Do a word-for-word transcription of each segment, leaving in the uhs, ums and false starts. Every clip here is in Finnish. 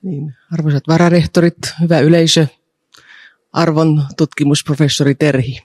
Niin, arvoisat vararehtorit, hyvä yleisö, arvon tutkimusprofessori Terhi.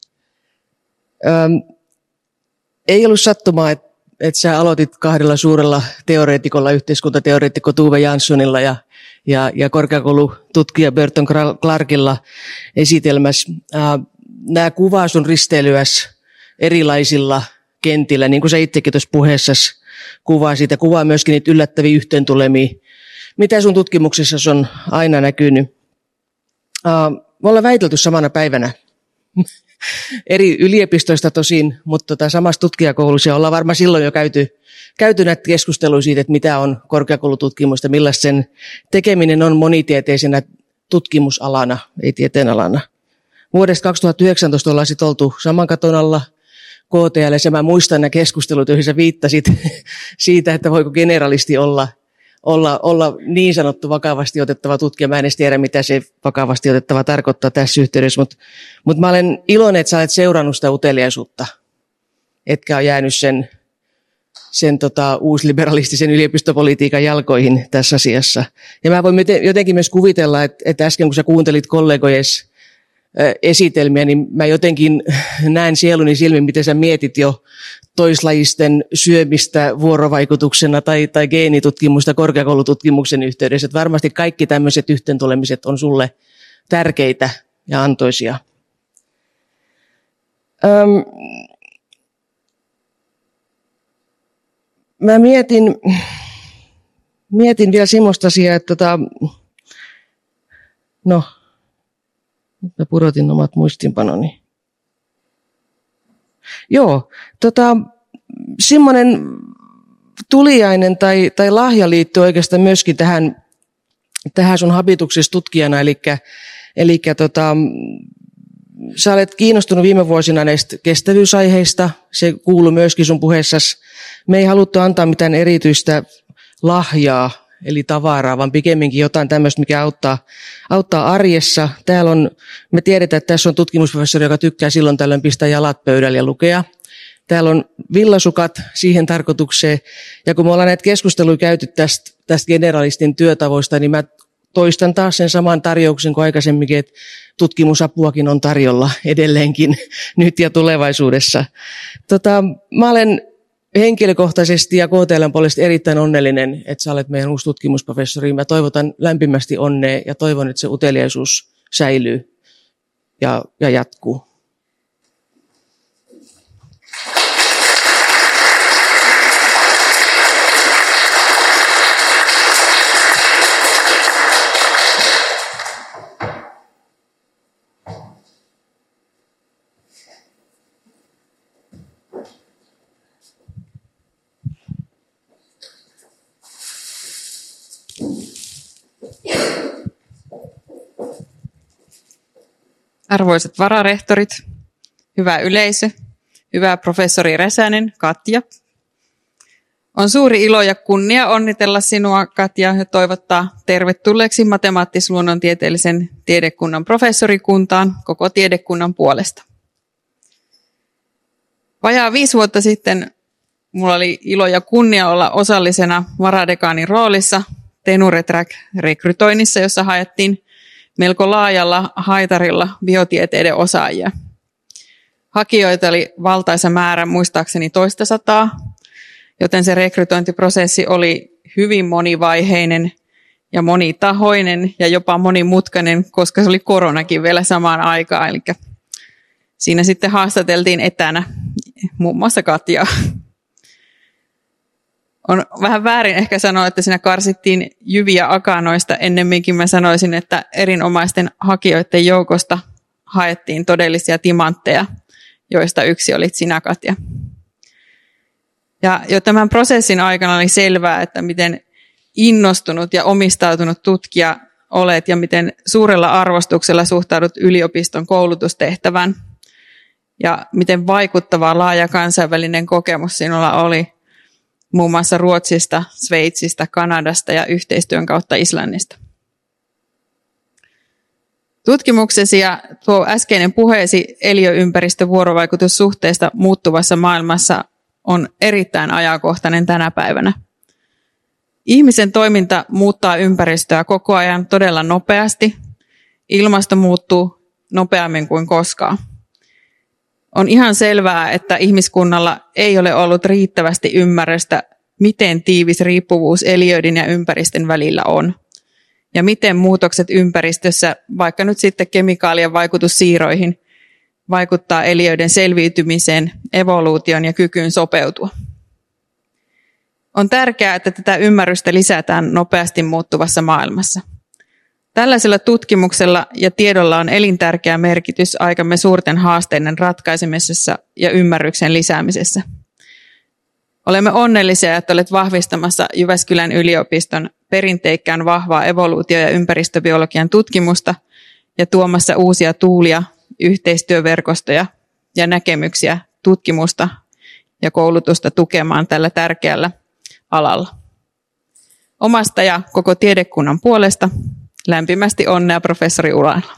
Öm, ei ollut sattumaa, että et sä aloitit kahdella suurella teoreetikolla, yhteiskuntateoreetikko Tuve Janssonilla ja, ja, ja korkeakoulututkija Burton Clarkilla esitelmässä. Nämä kuvaa sun risteilyäs erilaisilla kentillä, niin kuin sä itsekin tuossa puheessasi kuvasit, ja kuvaa myöskin niitä yllättäviä yhteentulemia, mitä sun tutkimuksessa on aina näkynyt. Uh, me ollaan väitelty samana päivänä. Eri yliopistoista tosin, mutta tota, samassa tutkijakoulussa ollaan varmaan silloin jo käyty, käyty näitä keskusteluja siitä, että mitä on korkeakoulututkimusta, millaista sen tekeminen on monitieteisenä tutkimusalana, ei tieteenalana. Vuodesta kaksituhattayhdeksäntoista ollaan sitten oltu saman katon alla K T L, ja mä muistan nämä keskustelut, joihin sä viittasit siitä, että voiko generalisti olla, olla, olla niin sanottu vakavasti otettava tutkija. Mä en edes tiedä, mitä se vakavasti otettava tarkoittaa tässä yhteydessä, mutta, mutta mä olen iloinen, että sä olet seurannut sitä uteliaisuutta, etkä ole jäänyt sen, sen tota, uusliberalistisen yliopistopolitiikan jalkoihin tässä asiassa. Ja mä voin jotenkin myös kuvitella, että, että äsken kun sä kuuntelit kollegojes esitelmiä, niin mä jotenkin näen sieluni silmin, miten sä mietit jo toislajisten syömistä vuorovaikutuksena tai, tai geenitutkimusta korkeakoulututkimuksen yhteydessä. Että varmasti kaikki tämmöiset yhteentulemiset on sulle tärkeitä ja antoisia. Öm, mä mietin, mietin vielä semmoista asiaa, että tota, no, nyt mä pudotin omat muistinpanoni. Joo, tota, semmoinen tuliainen tai, tai lahja liittyy oikeastaan myöskin tähän, tähän sun habituksessa tutkijana, eli, eli tota, sä olet kiinnostunut viime vuosina näistä kestävyysaiheista, se kuuluu myöskin sun puheessasi. Me ei haluttu antaa mitään erityistä lahjaa, eli tavaraa, vaan pikemminkin jotain tämmöistä, mikä auttaa, auttaa arjessa. Täällä on, me tiedetään, että tässä on tutkimusprofessori, joka tykkää silloin tällöin pistää jalat pöydälle ja lukea. Täällä on villasukat siihen tarkoitukseen. Ja kun me ollaan näitä keskusteluja käyty tästä, tästä generalistin työtavoista, niin mä toistan taas sen saman tarjouksen kuin aikaisemminkin, että tutkimusapuakin on tarjolla edelleenkin nyt ja tulevaisuudessa. Tota, mä olen henkilökohtaisesti ja K T L:n puolesta erittäin onnellinen, että sä olet meidän uusi tutkimusprofessori. Mä toivotan lämpimästi onnea ja toivon, että se uteliaisuus säilyy ja, ja jatkuu. Arvoisat vararehtorit, hyvä yleisö, hyvä professori Räsänen, Katja. On suuri ilo ja kunnia onnitella sinua, Katja, ja toivottaa tervetulleeksi matemaattis-luonnontieteellisen tiedekunnan professorikuntaan koko tiedekunnan puolesta. Vajaa viisi vuotta sitten minulla oli ilo ja kunnia olla osallisena varadekaanin roolissa Tenure-track-rekrytoinnissa, jossa haettiin melko laajalla haitarilla biotieteiden osaajia. Hakijoita oli valtaisa määrä, muistaakseni toista sataa, joten se rekrytointiprosessi oli hyvin monivaiheinen ja monitahoinen ja jopa monimutkainen, koska se oli koronakin vielä samaan aikaan. Eli siinä sitten haastateltiin etänä muun muassa Katjaa. On vähän väärin ehkä sanoa, että siinä karsittiin jyviä akanoista. Ennemminkin mä sanoisin, että erinomaisten hakijoiden joukosta haettiin todellisia timantteja, joista yksi olit sinä, Katja. Ja jo tämän prosessin aikana oli selvää, että miten innostunut ja omistautunut tutkija olet ja miten suurella arvostuksella suhtaudut yliopiston koulutustehtävään ja miten vaikuttava laaja kansainvälinen kokemus sinulla oli muun muassa Ruotsista, Sveitsistä, Kanadasta ja yhteistyön kautta Islannista. Tutkimuksesi ja tuo äskeinen puheesi eliöympäristövuorovaikutussuhteesta muuttuvassa maailmassa on erittäin ajankohtainen tänä päivänä. Ihmisen toiminta muuttaa ympäristöä koko ajan todella nopeasti. Ilmasto muuttuu nopeammin kuin koskaan. On ihan selvää, että ihmiskunnalla ei ole ollut riittävästi ymmärrystä, miten tiivis riippuvuus eliöiden ja ympäristön välillä on. Ja miten muutokset ympäristössä, vaikka nyt sitten kemikaalien vaikutus siirroihin, vaikuttaa eliöiden selviytymiseen, evoluution ja kykyyn sopeutua. On tärkeää, että tätä ymmärrystä lisätään nopeasti muuttuvassa maailmassa. Tällaisella tutkimuksella ja tiedolla on elintärkeä merkitys aikamme suurten haasteiden ratkaisemisessa ja ymmärryksen lisäämisessä. Olemme onnellisia, että olet vahvistamassa Jyväskylän yliopiston perinteikkään vahvaa evoluutio- ja ympäristöbiologian tutkimusta ja tuomassa uusia tuulia, yhteistyöverkostoja ja näkemyksiä tutkimusta ja koulutusta tukemaan tällä tärkeällä alalla. Omasta ja koko tiedekunnan puolesta lämpimästi onnea professori uralla.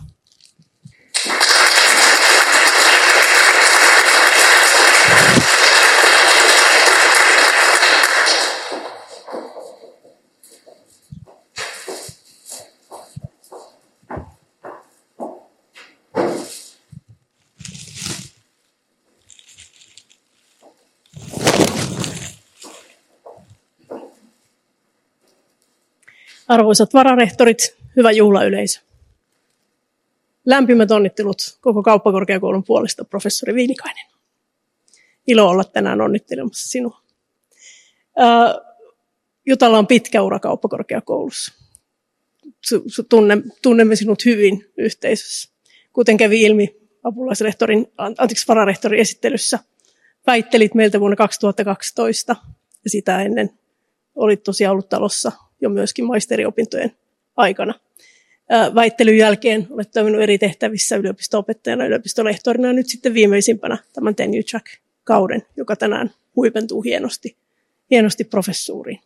Arvoisat vararehtorit, hyvä juhlayleisö. Lämpimät onnittelut koko kauppakorkeakoulun puolesta, professori Viinikainen. Ilo olla tänään onnittelemassa sinua. Ää, Jutalla on pitkä ura kauppakorkeakoulussa. Tunne, tunnemme sinut hyvin yhteisössä. Kuten kävi ilmi apulaisrehtorin, anteeksi, vararehtorin esittelyssä, väittelit meiltä vuonna kaksituhattakaksitoista ja sitä ennen olit tosiaan ollut talossa jo myöskin maisteriopintojen aikana. Väittelyn jälkeen olet toiminut eri tehtävissä yliopisto-opettajana, yliopistolehtorina ja nyt sitten viimeisimpänä tämän tenure track-kauden, joka tänään huipentuu hienosti, hienosti professuuriin.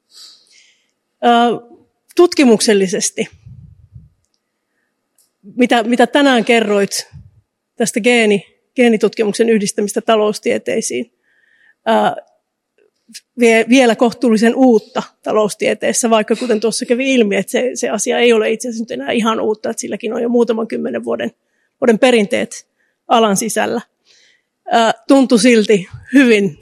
Tutkimuksellisesti, mitä, mitä tänään kerroit tästä geeni, geenitutkimuksen yhdistämistä taloustieteisiin, vielä kohtuullisen uutta taloustieteessä, vaikka kuten tuossa kävi ilmi, että se, se asia ei ole itse asiassa nyt enää ihan uutta, että silläkin on jo muutaman kymmenen vuoden, vuoden perinteet alan sisällä. Ää, tuntui silti hyvin,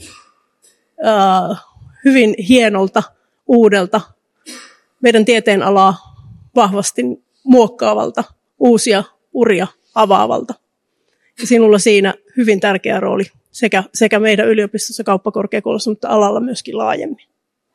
ää, hyvin hienolta, uudelta, meidän tieteenalaa vahvasti muokkaavalta, uusia uria avaavalta. Ja sinulla siinä hyvin tärkeä rooli sekä, sekä meidän yliopistossa, kauppakorkeakoulussa, mutta alalla myöskin laajemmin.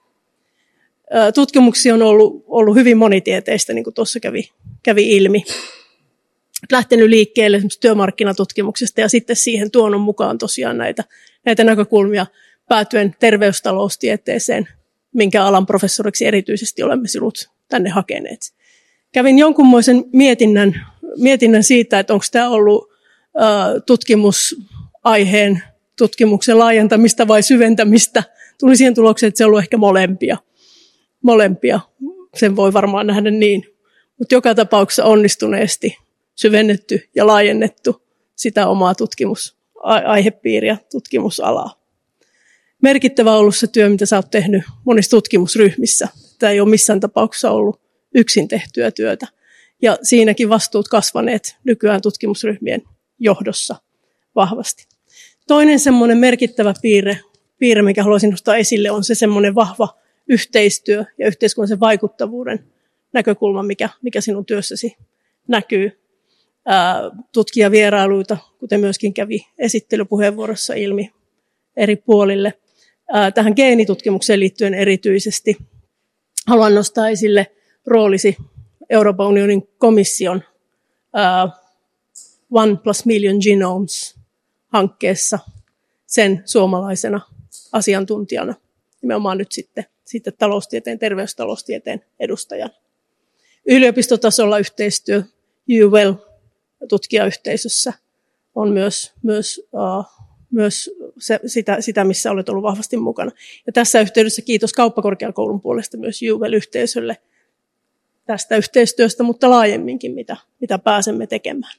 Tutkimuksia on ollut, ollut hyvin monitieteistä, niin kuin tuossa kävi, kävi ilmi. Lähtenyt liikkeelle esimerkiksi työmarkkinatutkimuksesta ja sitten siihen tuonut mukaan tosiaan näitä, näitä näkökulmia päätyen terveystaloustieteeseen, minkä alan professoriksi erityisesti olemme sinut tänne hakeneet. Kävin jonkunmoisen mietinnän, mietinnän siitä, että onko tämä ollut ä, tutkimusaiheen tutkimuksen laajentamista vai syventämistä. Tuli siihen tulokseen, että se on ollut ehkä molempia. Molempia, sen voi varmaan nähdä niin. Mutta joka tapauksessa onnistuneesti syvennetty ja laajennettu sitä omaa tutkimusaihepiiriä, tutkimusalaa. Merkittävä on ollut se työ, mitä sä oot tehnyt monissa tutkimusryhmissä. Tämä ei ole missään tapauksessa ollut yksin tehtyä työtä. Ja siinäkin vastuut kasvaneet nykyään tutkimusryhmien johdossa vahvasti. Toinen semmoinen merkittävä piirre, piirre, mikä haluaisin nostaa esille, on se semmoinen vahva yhteistyö ja yhteiskunnallisen vaikuttavuuden näkökulma, mikä, mikä sinun työssäsi näkyy. Ää, tutkijavierailuita, kuten myöskin kävi esittelypuheenvuorossa ilmi eri puolille. Ää, tähän geenitutkimukseen liittyen erityisesti haluan nostaa esille roolisi Euroopan unionin komission ää, One plus Million Genomes-hankkeessa sen suomalaisena asiantuntijana, nimenomaan nyt sitten, sitten taloustieteen, terveystaloustieteen edustajana. Yliopistotasolla yhteistyö U Well tutkijayhteisössä on myös, myös, uh, myös se, sitä, sitä, missä olet ollut vahvasti mukana. Ja tässä yhteydessä kiitos kauppakorkeakoulun puolesta myös U Well-yhteisölle tästä yhteistyöstä, mutta laajemminkin, mitä, mitä pääsemme tekemään.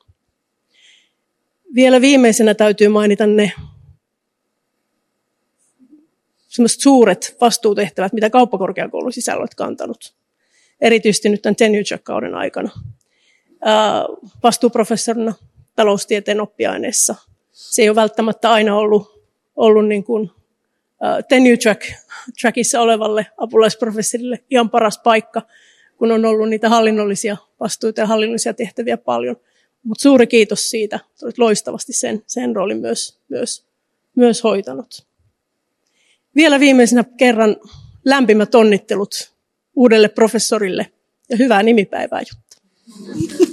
Vielä viimeisenä täytyy mainita ne sellaiset suuret vastuutehtävät, mitä kauppakorkeakoulun sisällä olet kantanut. Erityisesti nyt tämän tenure track-kauden aikana. Vastuuprofessorina taloustieteen oppiaineessa. Se ei ole välttämättä aina ollut, ollut niin kuin, uh, tenure track, trackissa olevalle apulaisprofessorille ihan paras paikka, kun on ollut niitä hallinnollisia vastuita ja hallinnollisia tehtäviä paljon. Mutta suuri kiitos siitä, että olet loistavasti sen, sen roolin myös, myös, myös hoitanut. Vielä viimeisenä kerran lämpimät onnittelut uudelle professorille ja hyvää nimipäivää, Jutta.